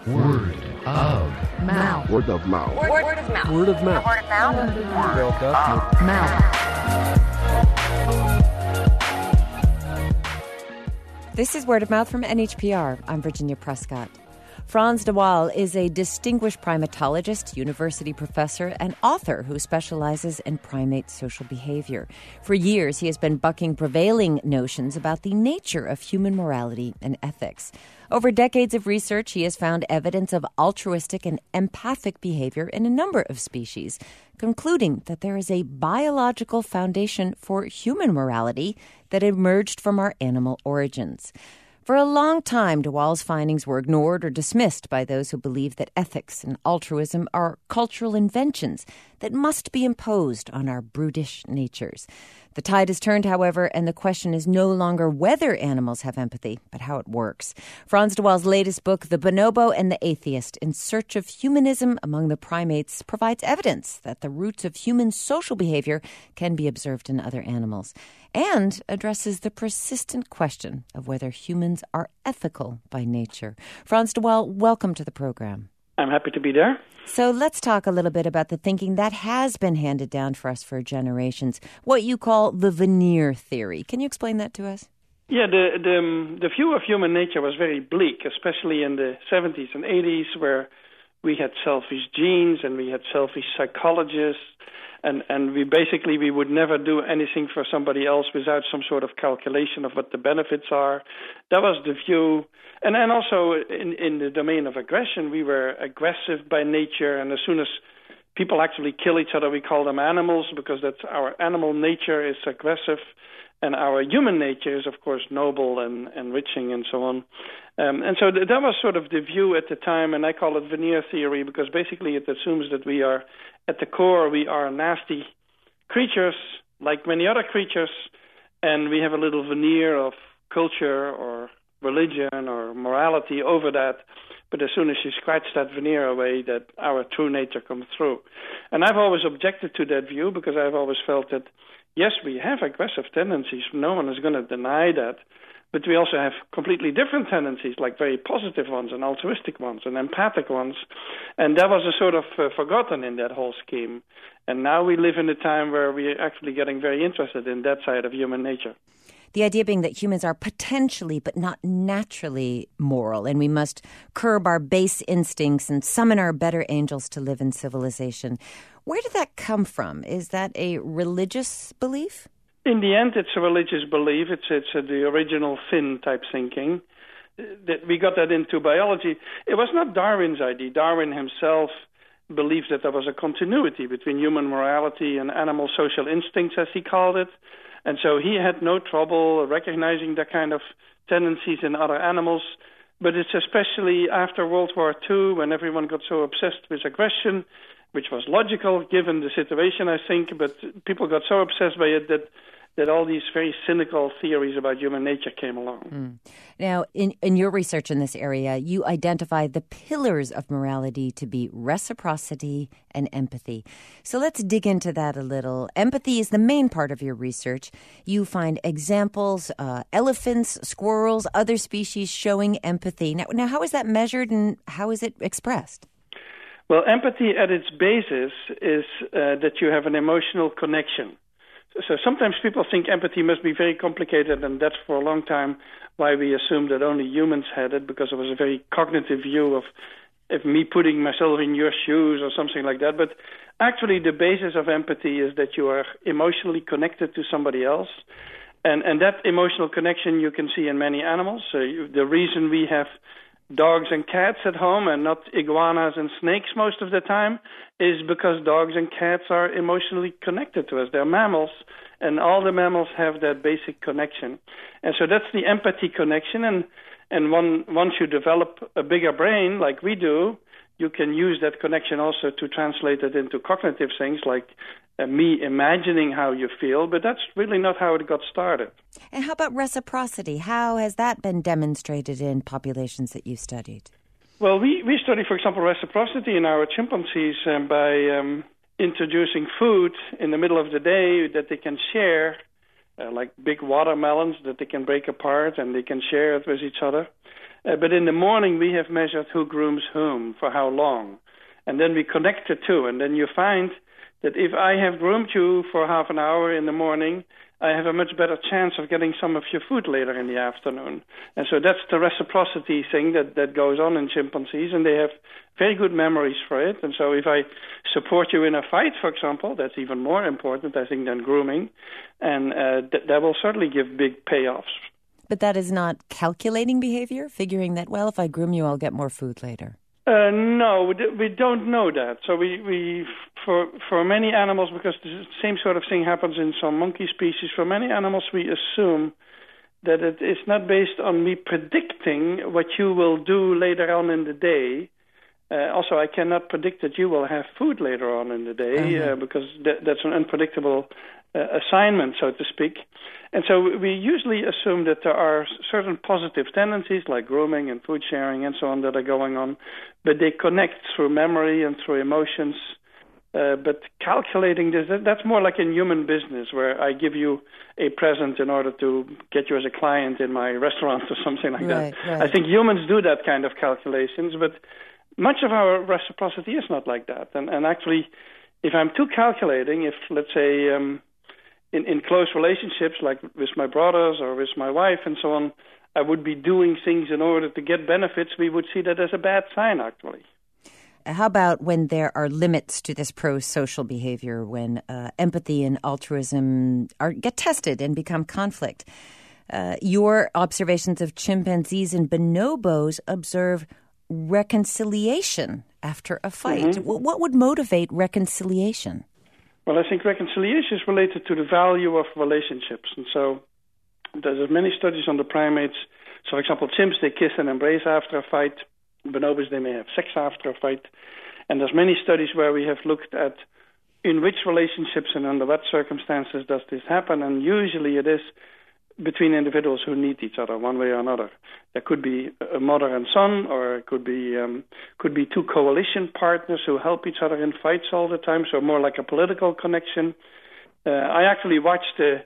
Word of mouth. Word of mouth. Word of mouth. Word of mouth. Word of mouth. Word of mouth. This is Word of Mouth from NHPR. I'm Virginia Prescott. Frans de Waal is a distinguished primatologist, university professor, and author who specializes in primate social behavior. For years, he has been bucking prevailing notions about the nature of human morality and ethics. Over decades of research, he has found evidence of altruistic and empathic behavior in a number of species, concluding that there is a biological foundation for human morality that emerged from our animal origins. For a long time, de Waal's findings were ignored or dismissed by those who believe that ethics and altruism are cultural inventions that must be imposed on our brutish natures. The tide has turned, however, and the question is no longer whether animals have empathy, but how it works. Frans de Waal's latest book, The Bonobo and the Atheist, In Search of Humanism Among the Primates, provides evidence that the roots of human social behavior can be observed in other animals, and addresses the persistent question of whether humans are ethical by nature. Frans de Waal, welcome to the program. I'm happy to be there. So let's talk a little bit about the thinking that has been handed down for us for generations, what you call the veneer theory. Can you explain that to us? Yeah, the view of human nature was very bleak, especially in the 70s and 80s, where we had selfish genes and we had selfish psychologists, and we would never do anything for somebody else without some sort of calculation of what the benefits are. That was the view. And then also in the domain of aggression, we were aggressive by nature, and as soon as people actually kill each other, we call them animals, because that's our animal nature is aggressive, and our human nature is, of course, noble and enriching and so on. And so that was sort of the view at the time, and I call it veneer theory, because basically it assumes that we are, at the core, we are nasty creatures, like many other creatures, and we have a little veneer of culture or religion or morality over that, but as soon as you scratch that veneer away, that our true nature comes through. And I've always objected to that view, because I've always felt that, yes, we have aggressive tendencies, no one is going to deny that, but we also have completely different tendencies, like very positive ones and altruistic ones and empathic ones, and that was a sort of forgotten in that whole scheme. And now we live in a time where we're actually getting very interested in that side of human nature. The idea being that humans are potentially but not naturally moral, and we must curb our base instincts and summon our better angels to live in civilization. Where did that come from? Is that a religious belief? In the end, it's a religious belief. It's the original Finn type thinking. That we got that into biology. It was not Darwin's idea. Darwin himself believed that there was a continuity between human morality and animal social instincts, as he called it. And so he had no trouble recognizing that kind of tendencies in other animals. But it's especially after World War II, when everyone got so obsessed with aggression, which was logical given the situation, I think, but people got so obsessed by it that all these very cynical theories about human nature came along. Now, in your research in this area, you identify the pillars of morality to be reciprocity and empathy. So let's dig into that a little. Empathy is the main part of your research. You find examples, elephants, squirrels, other species showing empathy. Now, how is that measured and how is it expressed? Well, empathy at its basis is that you have an emotional connection. So sometimes people think empathy must be very complicated, and that's for a long time why we assumed that only humans had it, because it was a very cognitive view of me putting myself in your shoes or something like that. But actually the basis of empathy is that you are emotionally connected to somebody else. And that emotional connection you can see in many animals. So the reason we have dogs and cats at home and not iguanas and snakes most of the time is because dogs and cats are emotionally connected to us. They're mammals, and all the mammals have that basic connection. And so that's the empathy connection. And once you develop a bigger brain like we do, you can use that connection also to translate it into cognitive things like me imagining how you feel, but that's really not how it got started. And how about reciprocity? How has that been demonstrated in populations that you've studied? Well, we study, for example, reciprocity in our chimpanzees by introducing food in the middle of the day that they can share, like big watermelons that they can break apart and they can share it with each other. But in the morning, we have measured who grooms whom for how long. And then we connect the two. And then you find that if I have groomed you for half an hour in the morning, I have a much better chance of getting some of your food later in the afternoon. And so that's the reciprocity thing that goes on in chimpanzees, and they have very good memories for it. And so if I support you in a fight, for example, that's even more important, I think, than grooming. And that will certainly give big payoffs. But that is not calculating behavior, figuring that, well, if I groom you, I'll get more food later. No, we don't know that. So we for many animals, because the same sort of thing happens in some monkey species, for many animals we assume that it is not based on me predicting what you will do later on in the day. Also, I cannot predict that you will have food later on in the day because that's an unpredictable assignment, so to speak. And so we usually assume that there are certain positive tendencies like grooming and food sharing and so on that are going on, but they connect through memory and through emotions. But calculating this, that's more like in human business where I give you a present in order to get you as a client in my restaurant or something like that. Right. I think humans do that kind of calculations, but much of our reciprocity is not like that. And actually, if I'm too calculating, if, let's say, in close relationships, like with my brothers or with my wife and so on, I would be doing things in order to get benefits, we would see that as a bad sign, actually. How about when there are limits to this pro-social behavior, when empathy and altruism get tested and become conflict? Your observations of chimpanzees and bonobos observe reconciliation after a fight. Mm-hmm. What would motivate reconciliation? Well, I think reconciliation is related to the value of relationships. And so there's many studies on the primates. So, for example, chimps, they kiss and embrace after a fight. Bonobos, they may have sex after a fight. And there's many studies where we have looked at in which relationships and under what circumstances does this happen. And usually it is between individuals who need each other one way or another. There could be a mother and son, or it could be two coalition partners who help each other in fights all the time, so more like a political connection. I actually watch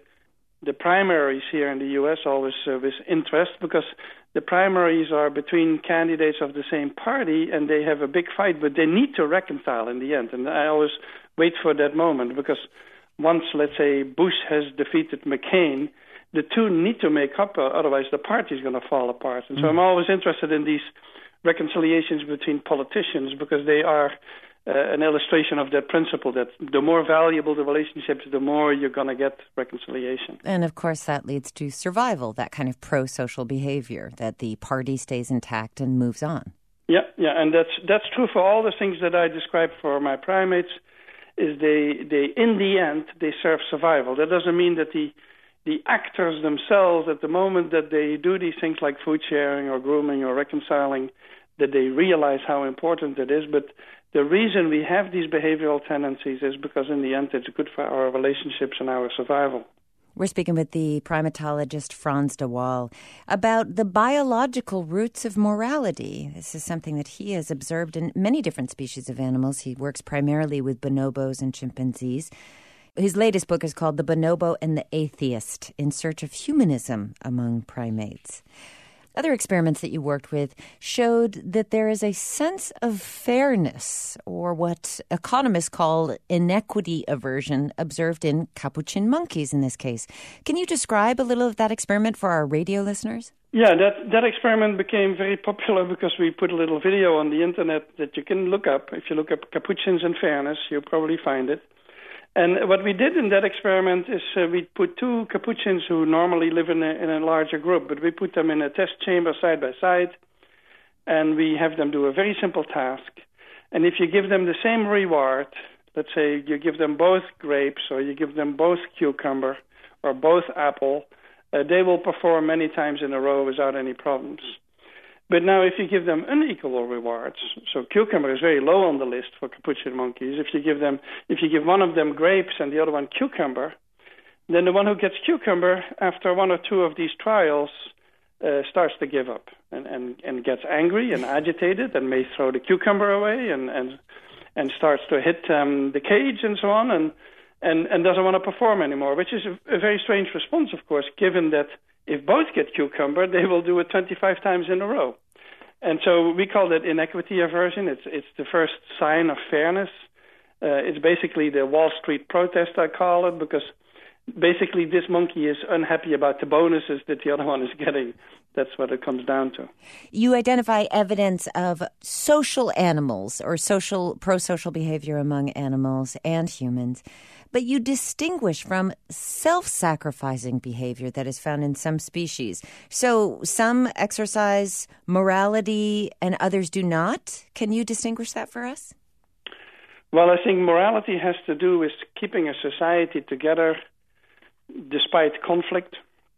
the primaries here in the U.S. always with interest, because the primaries are between candidates of the same party, and they have a big fight, but they need to reconcile in the end. And I always wait for that moment, because once, let's say, Bush has defeated McCain, the two need to make up, otherwise the party is going to fall apart. And so I'm always interested in these reconciliations between politicians, because they are an illustration of that principle, that the more valuable the relationships, the more you're going to get reconciliation. And of course that leads to survival, that kind of pro-social behavior, that the party stays intact and moves on. Yeah, and that's true for all the things that I described for my primates, is they in the end, they serve survival. That doesn't mean that the actors themselves, at the moment that they do these things like food sharing or grooming or reconciling, that they realize how important it is. But the reason we have these behavioral tendencies is because in the end it's good for our relationships and our survival. We're speaking with the primatologist Frans de Waal about the biological roots of morality. This is something that he has observed in many different species of animals. He works primarily with bonobos and chimpanzees. His latest book is called The Bonobo and the Atheist, In Search of Humanism Among Primates. Other experiments that you worked with showed that there is a sense of fairness, or what economists call inequity aversion, observed in capuchin monkeys in this case. Can you describe a little of that experiment for our radio listeners? Yeah, that experiment became very popular because we put a little video on the internet that you can look up. If you look up capuchins and fairness, you'll probably find it. And what we did in that experiment is we put two capuchins who normally live in a larger group, but we put them in a test chamber side by side, and we have them do a very simple task. And if you give them the same reward, let's say you give them both grapes, or you give them both cucumber, or both apple, they will perform many times in a row without any problems. But now if you give them unequal rewards, so cucumber is very low on the list for capuchin monkeys. If you give one of them grapes and the other one cucumber, then the one who gets cucumber after one or two of these trials starts to give up and gets angry and agitated and may throw the cucumber away and starts to hit the cage and so on and doesn't want to perform anymore, which is a very strange response, of course, given that if both get cucumber, they will do it 25 times in a row. And so we call that inequity aversion. It's the first sign of fairness. It's basically the Wall Street protest, I call it, because basically this monkey is unhappy about the bonuses that the other one is getting. That's what it comes down to. You identify evidence of social animals or pro-social behavior among animals and humans, but you distinguish from self-sacrificing behavior that is found in some species. So some exercise morality and others do not. Can you distinguish that for us? Well, I think morality has to do with keeping a society together despite conflict.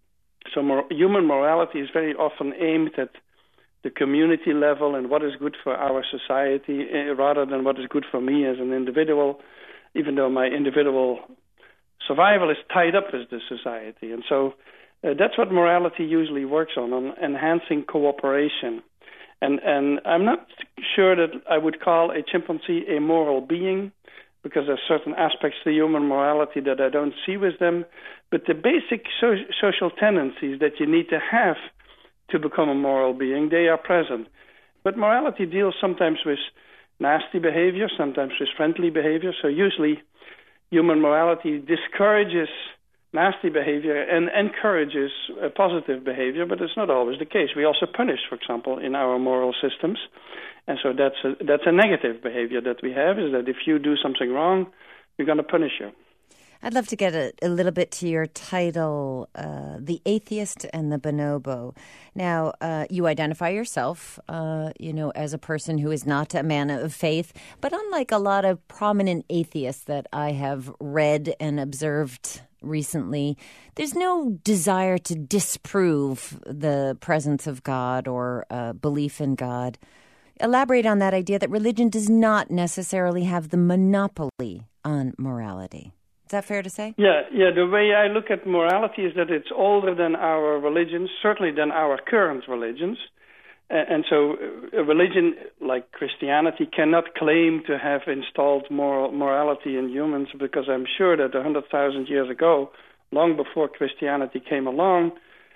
So human morality is very often aimed at the community level and what is good for our society rather than what is good for me as an individual, even though my individual survival is tied up with the society. And so that's what morality usually works on enhancing cooperation. And I'm not sure that I would call a chimpanzee a moral being, because there are certain aspects to human morality that I don't see with them. But the basic social tendencies that you need to have to become a moral being, they are present. But morality deals sometimes with nasty behavior, sometimes with friendly behavior. So usually human morality discourages nasty behavior and encourages positive behavior, but it's not always the case. We also punish, for example, in our moral systems. And so that's a negative behavior that we have, is that if you do something wrong, we're going to punish you. I'd love to get a little bit to your title, The Atheist and the Bonobo. Now, you identify yourself, as a person who is not a man of faith, but unlike a lot of prominent atheists that I have read and observed recently, there's no desire to disprove the presence of God or belief in God. Elaborate on that idea that religion does not necessarily have the monopoly on morality. Is that fair to say? Yeah. The way I look at morality is that it's older than our religions, certainly than our current religions. And so a religion like Christianity cannot claim to have installed morality in humans, because I'm sure that 100,000 years ago, long before Christianity came along,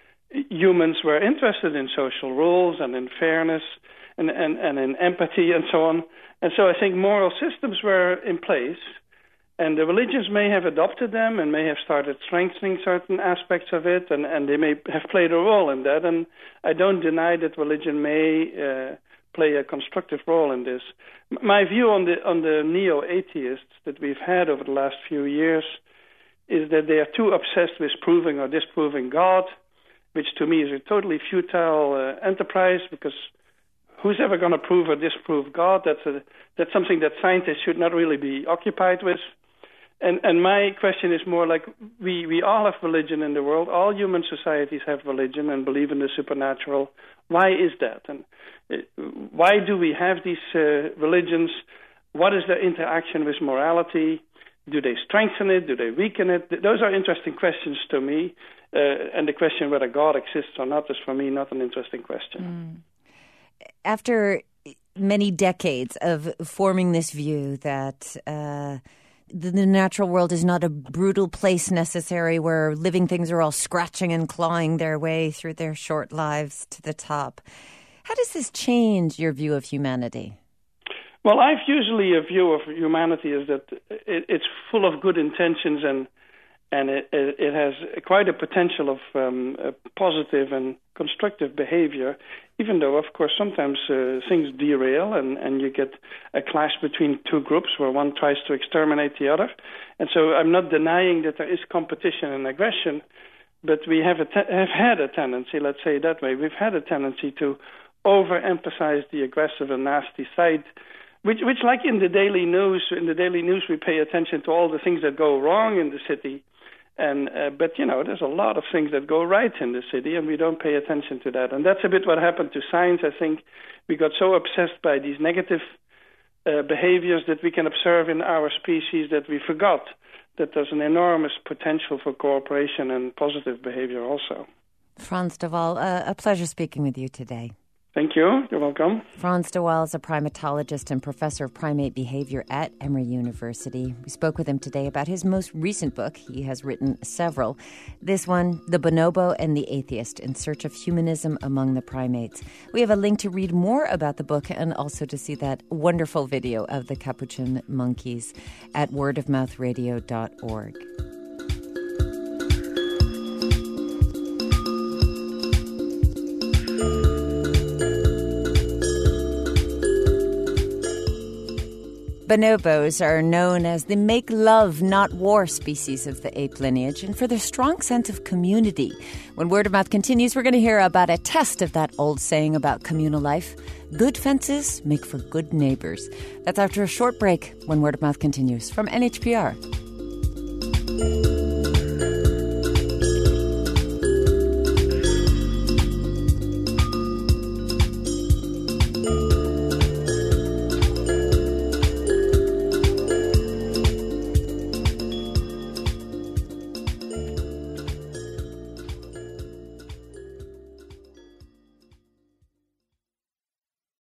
humans were interested in social rules and in fairness and in empathy and so on. And so I think moral systems were in place, and the religions may have adopted them and may have started strengthening certain aspects of it, and they may have played a role in that. And I don't deny that religion may play a constructive role in this. My view on the neo-atheists that we've had over the last few years is that they are too obsessed with proving or disproving God, which to me is a totally futile enterprise, because who's ever going to prove or disprove God? That's something that scientists should not really be occupied with. And my question is more like, we all have religion in the world. All human societies have religion and believe in the supernatural. Why is that? And why do we have these religions? What is their interaction with morality? Do they strengthen it? Do they weaken it? Those are interesting questions to me. And the question whether God exists or not is, for me, not an interesting question. After many decades of forming this view that the natural world is not a brutal place necessarily where living things are all scratching and clawing their way through their short lives to the top, how does this change your view of humanity? Well, I've usually a view of humanity is that it's full of good intentions and it has quite a potential of positive and constructive behavior, even though, of course, sometimes things derail and you get a clash between two groups where one tries to exterminate the other. And so I'm not denying that there is competition and aggression, but we have had a tendency, let's say it that way, we've had a tendency to overemphasize the aggressive and nasty side, which like in the daily news we pay attention to all the things that go wrong in the city. But there's a lot of things that go right in the city, and we don't pay attention to that. And that's a bit what happened to science. I think we got so obsessed by these negative behaviors that we can observe in our species that we forgot that there's an enormous potential for cooperation and positive behavior also. Frans de Waal, a pleasure speaking with you today. Thank you. You're welcome. Frans de Waal is a primatologist and professor of primate behavior at Emory University. We spoke with him today about his most recent book. He has written several. This one, The Bonobo and the Atheist, In Search of Humanism Among the Primates. We have a link to read more about the book and also to see that wonderful video of the capuchin monkeys at wordofmouthradio.org. Bonobos are known as the make love, not war species of the ape lineage, and for their strong sense of community. When Word of Mouth continues, we're going to hear about a test of that old saying about communal life. Good fences make for good neighbors. That's after a short break when Word of Mouth continues from NHPR.